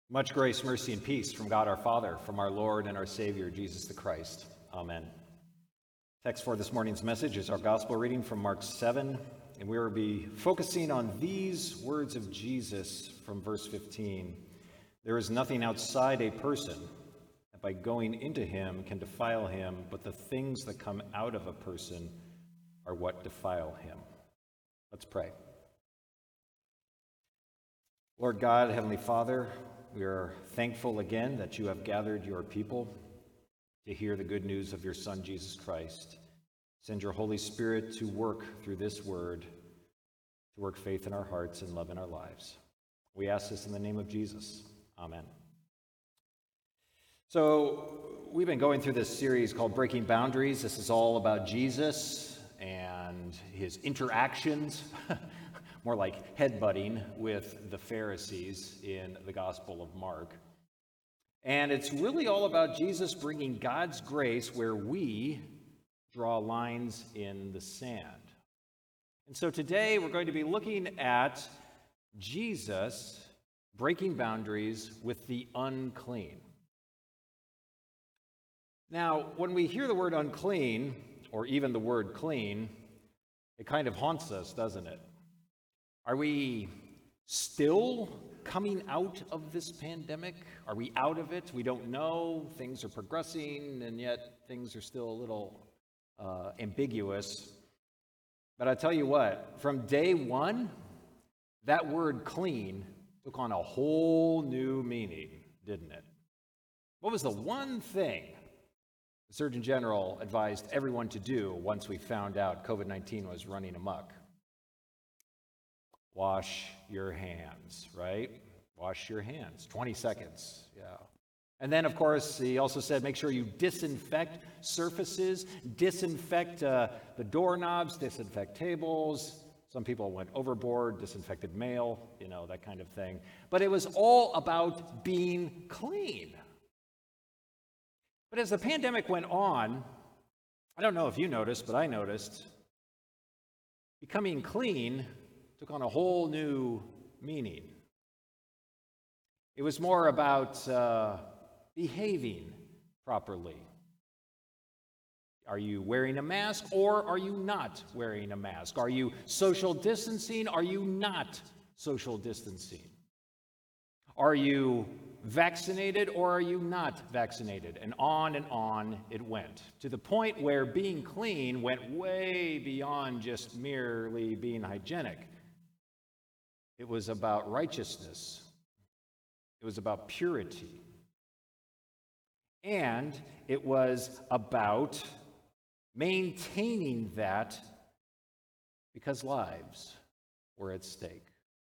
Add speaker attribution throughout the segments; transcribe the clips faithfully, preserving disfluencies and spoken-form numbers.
Speaker 1: Much grace, mercy, and peace from God our Father, from our Lord and our Savior, Jesus the Christ. Amen. Text for this morning's message is our gospel reading from Mark seven, and we will be focusing on these words of Jesus from verse fifteen. There is nothing outside a person that by going into him can defile him, but the things that come out of a person are what defile him. Let's pray. Lord God, Heavenly Father, we are thankful again that you have gathered your people to hear the good news of your Son, Jesus Christ. Send your Holy Spirit to work through this word, to work faith in our hearts and love in our lives. We ask this in the name of Jesus. Amen. So we've been going through this series called Breaking Boundaries. This is all about Jesus and his interactions, more like headbutting with the Pharisees in the Gospel of Mark. And it's really all about Jesus bringing God's grace where we draw lines in the sand. And so today we're going to be looking at Jesus breaking boundaries with the unclean. Now, when we hear the word unclean, or even the word clean, it kind of haunts us, doesn't it? Are we still coming out of this pandemic? Are we out of it? We don't know. Things are progressing, and yet things are still a little uh, ambiguous. But I tell you what, from day one, that word clean took on a whole new meaning, didn't it? What was the one thing the Surgeon General advised everyone to do once we found out COVID nineteen was running amok? Wash your hands, right? Wash your hands. twenty seconds, yeah. And then, of course, he also said make sure you disinfect surfaces, disinfect uh, the doorknobs, disinfect tables. Some people went overboard, disinfected mail, you know, that kind of thing. But it was all about being clean. But as the pandemic went on, I don't know if you noticed, but I noticed, becoming clean took on a whole new meaning. It was more about uh, behaving properly. Are you wearing a mask or are you not wearing a mask? Are you social distancing? Are you not social distancing? Are you vaccinated or are you not vaccinated? And on and on it went, to the point where being clean went way beyond just merely being hygienic. It was about righteousness. It was about purity. And it was about maintaining that because lives were at stake.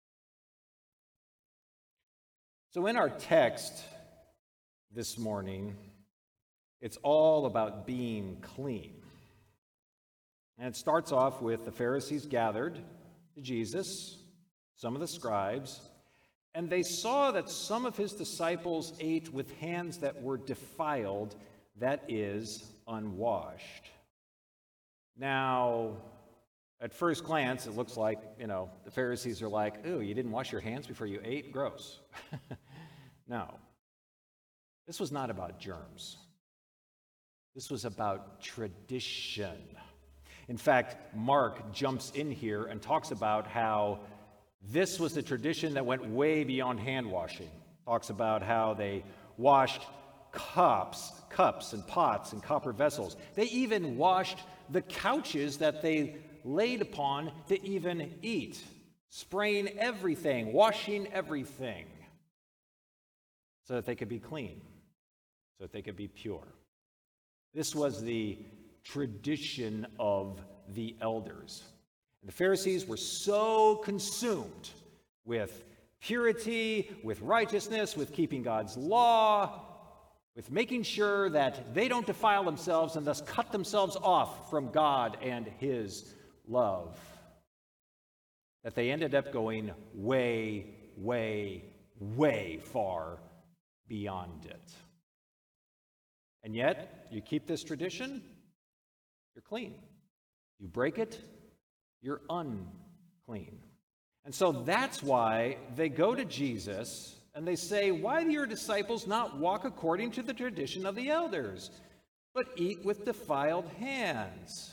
Speaker 1: So in our text this morning, it's all about being clean. And it starts off with the Pharisees gathered to Jesus, some of the scribes, and they saw that some of his disciples ate with hands that were defiled, that is, unwashed. Now, at first glance, it looks like, you know, the Pharisees are like, ooh, you didn't wash your hands before you ate? Gross. No. This was not about germs. This was about tradition. In fact, Mark jumps in here and talks about how this was the tradition that went way beyond hand washing. Talks about how they washed cups, cups and pots and copper vessels. They even washed the couches that they laid upon to even eat, spraying everything, washing everything, so that they could be clean, so that they could be pure. This was the tradition of the elders. The Pharisees were so consumed with purity, with righteousness, with keeping God's law, with making sure that they don't defile themselves and thus cut themselves off from God and his love, that they ended up going way, way, way far beyond it. And yet, you keep this tradition, you're clean. You break it, you're unclean. And so that's why they go to Jesus And they say, "Why do your disciples not walk according to the tradition of the elders, but eat with defiled hands?"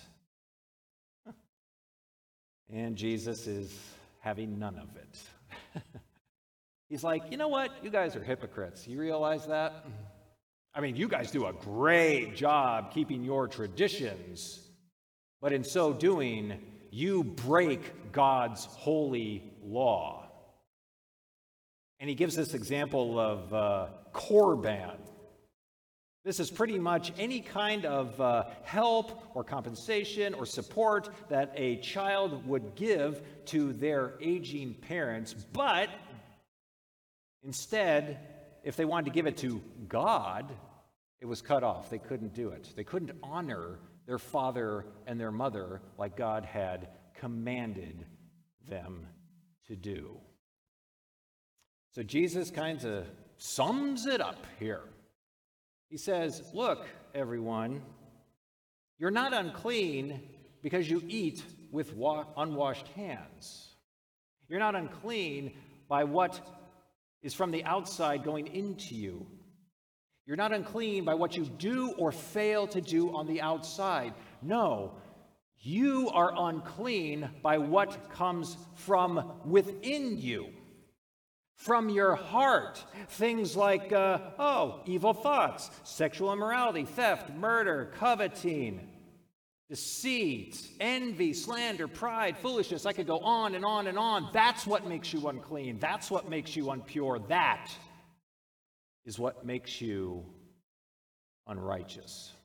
Speaker 1: And Jesus is having none of it. He's like, "You know what? You guys are hypocrites. You realize that? I mean, you guys do a great job keeping your traditions, but in so doing, you break God's holy law." And he gives this example of uh, korban. This is pretty much any kind of uh, help or compensation or support that a child would give to their aging parents, but instead, if they wanted to give it to God, it was cut off. They couldn't do it. They couldn't honor their father and their mother like God had commanded them to do. So Jesus kind of sums it up here. He says, "Look, everyone, you're not unclean because you eat with wa- unwashed hands. You're not unclean by what is from the outside going into you. You're not unclean by what you do or fail to do on the outside. No, you are unclean by what comes from within you, from your heart. Things like, uh, oh, evil thoughts, sexual immorality, theft, murder, coveting, deceit, envy, slander, pride, foolishness. I could go on and on and on. That's what makes you unclean. That's what makes you impure. That is what makes you unrighteous."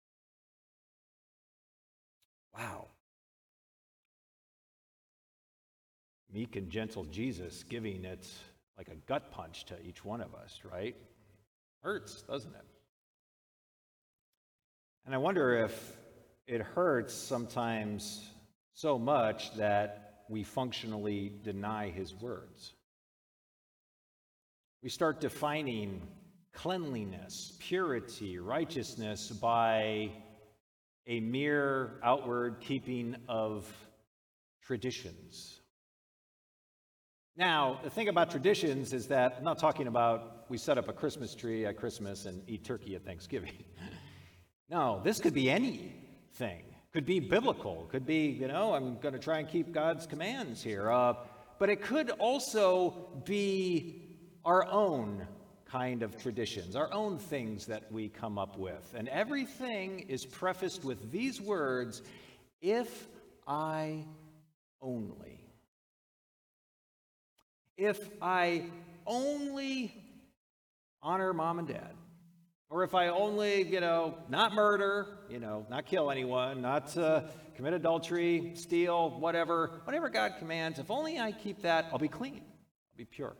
Speaker 1: Wow. Meek and gentle Jesus giving it like a gut punch to each one of us, right? Hurts, doesn't it? And I wonder if it hurts sometimes so much that we functionally deny his words. We start defining cleanliness, purity, righteousness by a mere outward keeping of traditions. Now, the thing about traditions is that I'm not talking about we set up a Christmas tree at Christmas and eat turkey at Thanksgiving. No, this could be anything. Could be biblical. Could be, you know, I'm going to try and keep God's commands here. Uh, but it could also be our own kind of traditions, our own things that we come up with. And everything is prefaced with these words, "If I only." If I only honor mom and dad, or if I only, you know, not murder, you know, not kill anyone, not uh, commit adultery, steal, whatever, whatever God commands, if only I keep that, I'll be clean, I'll be pure.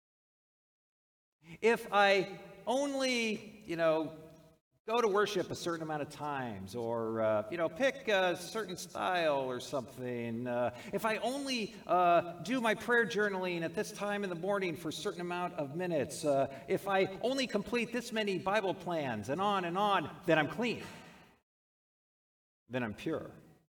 Speaker 1: If I only, you know, go to worship a certain amount of times, or, uh, you know, pick a certain style or something. Uh, if I only uh, do my prayer journaling at this time in the morning for a certain amount of minutes. Uh, if I only complete this many Bible plans, and on and on, then I'm clean. Then I'm pure.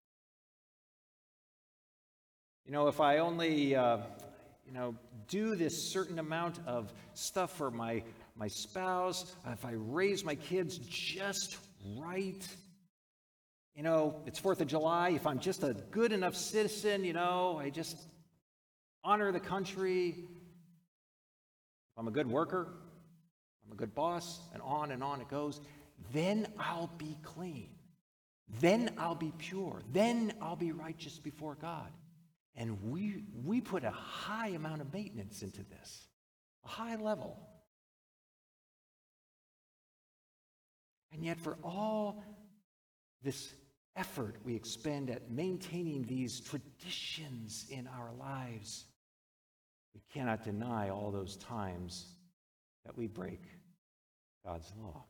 Speaker 1: You know, if I only, uh, you know, do this certain amount of stuff for my my spouse, if I raise my kids just right, you know, it's fourth of July, if I'm just a good enough citizen, you know, I just honor the country, if I'm a good worker, I'm a good boss, and on and on it goes, then I'll be clean. Then I'll be pure. Then I'll be righteous before God. And we we put a high amount of maintenance into this, a high level. And yet for all this effort we expend at maintaining these traditions in our lives, we cannot deny all those times that we break God's law.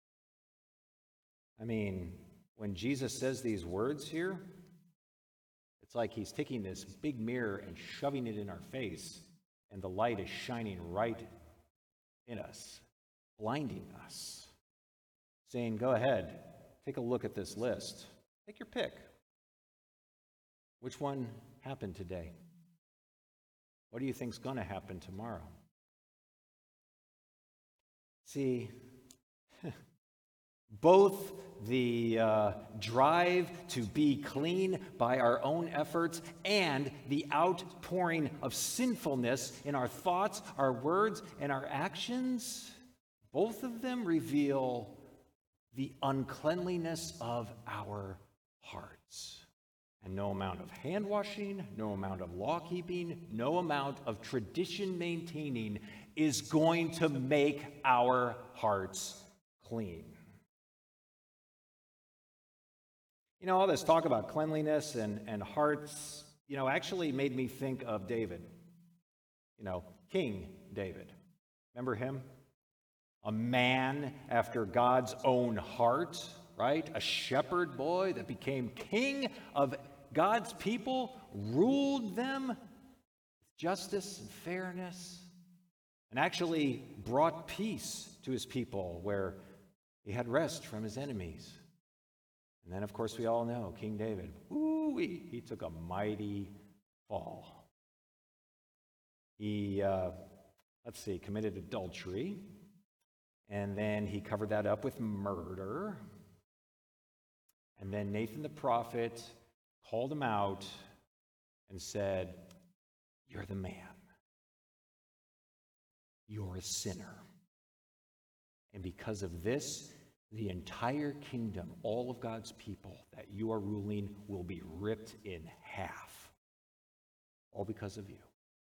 Speaker 1: I mean, when Jesus says these words here, it's like he's taking this big mirror and shoving it in our face, and the light is shining right in us, blinding us, saying, "Go ahead, take a look at this list. Take your pick. Which one happened today? What do you think's going to happen tomorrow? See, both the uh, drive to be clean by our own efforts and the outpouring of sinfulness in our thoughts, our words, and our actions, both of them reveal the uncleanliness of our hearts. And no amount of hand washing, no amount of law keeping, no amount of tradition maintaining is going to make our hearts clean. You know, all this talk about cleanliness and, and hearts, you know, actually made me think of David. You know, King David. Remember him? A man after God's own heart, right? A shepherd boy that became king of God's people, ruled them with justice and fairness, and actually brought peace to his people where he had rest from his enemies. And then, of course, we all know King David, woo, he, he took a mighty fall. He, uh, let's see, committed adultery, and then he covered that up with murder. And then Nathan the prophet called him out and said, "You're the man. You're a sinner. And because of this, the entire kingdom, all of God's people that you are ruling, will be ripped in half. All because of you."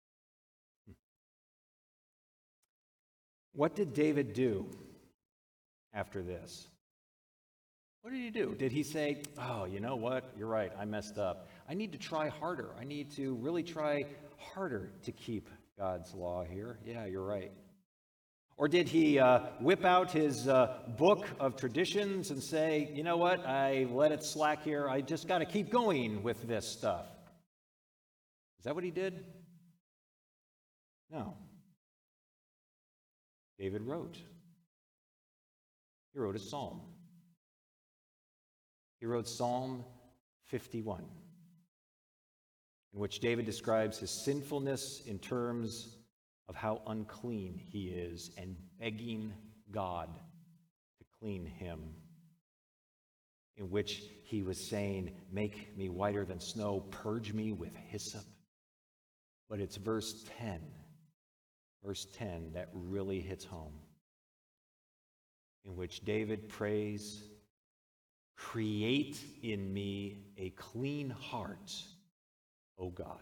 Speaker 1: What did David do after this? What did he do? Did he say, "Oh, you know what? You're right. I messed up. I need to try harder. I need to really try harder to keep God's law here. Yeah, you're right." Or did he uh, whip out his uh, book of traditions and say, "You know what? I let it slack here. I just got to keep going with this stuff"? Is that what he did? No. David wrote. He wrote a psalm. He wrote Psalm fifty-one, in which David describes his sinfulness in terms of how unclean he is and begging God to clean him, in which he was saying, "Make me whiter than snow, purge me with hyssop." But it's verse ten, verse ten that really hits home, in which David prays, "Create in me a clean heart, O God."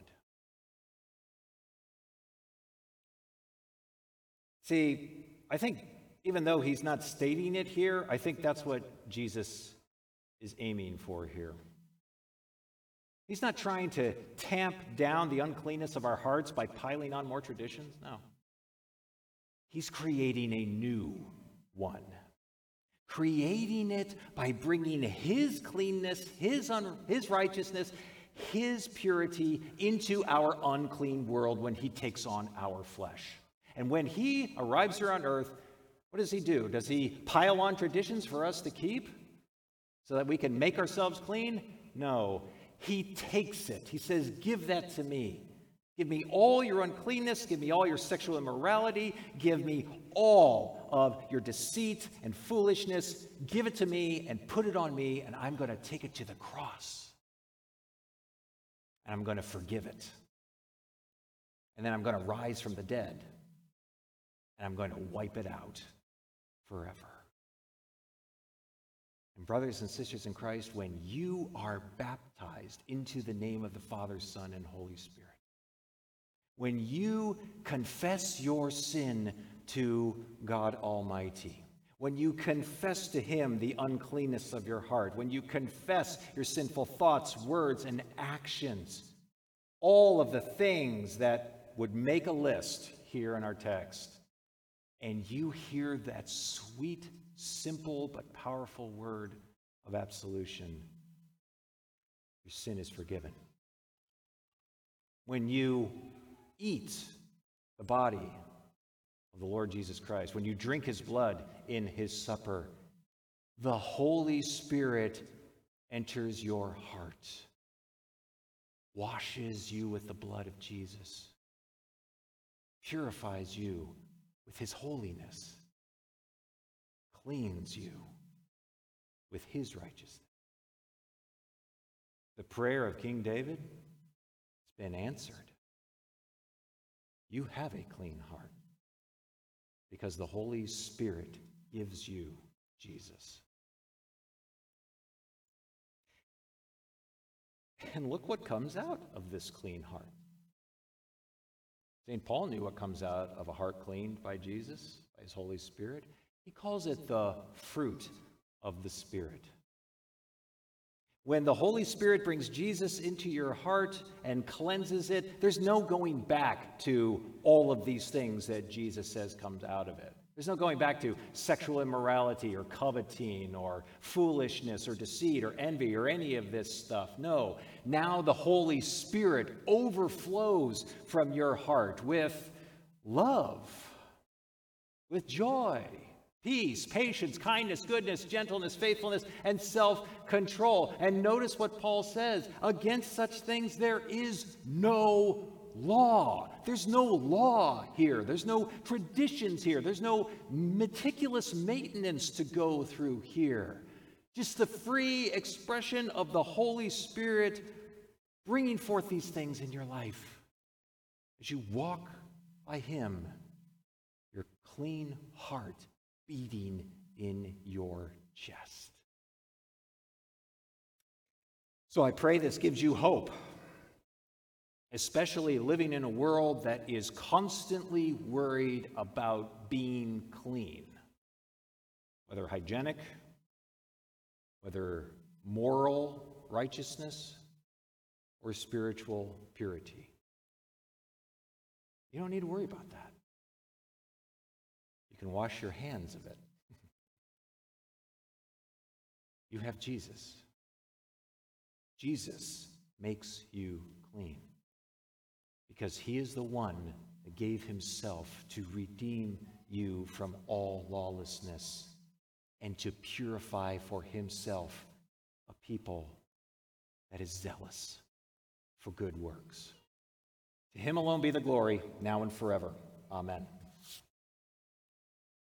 Speaker 1: See, I think even though he's not stating it here, I think that's what Jesus is aiming for here. He's not trying to tamp down the uncleanness of our hearts by piling on more traditions. No. He's creating a new one. Creating it by bringing his cleanness, his, un- his righteousness, his purity into our unclean world when he takes on our flesh. And when he arrives here on earth, what does he do? Does he pile on traditions for us to keep so that we can make ourselves clean? No. He takes it. He says, "Give that to me. Give me all your uncleanness. Give me all your sexual immorality. Give me all of your deceit and foolishness. Give it to me and put it on me, and I'm going to take it to the cross. And I'm going to forgive it. And then I'm going to rise from the dead. And I'm going to wipe it out forever." And brothers and sisters in Christ, when you are baptized into the name of the Father, Son, and Holy Spirit, when you confess your sin to God Almighty, when you confess to him the uncleanness of your heart, when you confess your sinful thoughts, words, and actions, all of the things that would make a list here in our text, and you hear that sweet, simple, but powerful word of absolution, your sin is forgiven. When you eat the body of the Lord Jesus Christ, when you drink his blood in his supper, the Holy Spirit enters your heart, washes you with the blood of Jesus, purifies you with his holiness, cleans you with his righteousness. The prayer of King David has been answered. You have a clean heart because the Holy Spirit gives you Jesus. And look what comes out of this clean heart. Saint Paul knew what comes out of a heart cleaned by Jesus, by his Holy Spirit. He calls it the fruit of the Spirit. When the Holy Spirit brings Jesus into your heart and cleanses it, there's no going back to all of these things that Jesus says comes out of it. There's no going back to sexual immorality or coveting or foolishness or deceit or envy or any of this stuff. No. Now the Holy Spirit overflows from your heart with love, with joy, peace, patience, kindness, goodness, gentleness, faithfulness, and self-control. And notice what Paul says. Against such things there is no law. There's no law here. There's no traditions here. There's no meticulous maintenance to go through here. Just the free expression of the Holy Spirit bringing forth these things in your life. As you walk by him, your clean heart beating in your chest. So I pray this gives you hope, especially living in a world that is constantly worried about being clean, whether hygienic, whether moral righteousness, or spiritual purity. You don't need to worry about that. You can wash your hands of it. You have Jesus. Jesus makes you clean because he is the one that gave himself to redeem you from all lawlessness and to purify for himself a people that is zealous for good works. To him alone be the glory, now and forever. Amen.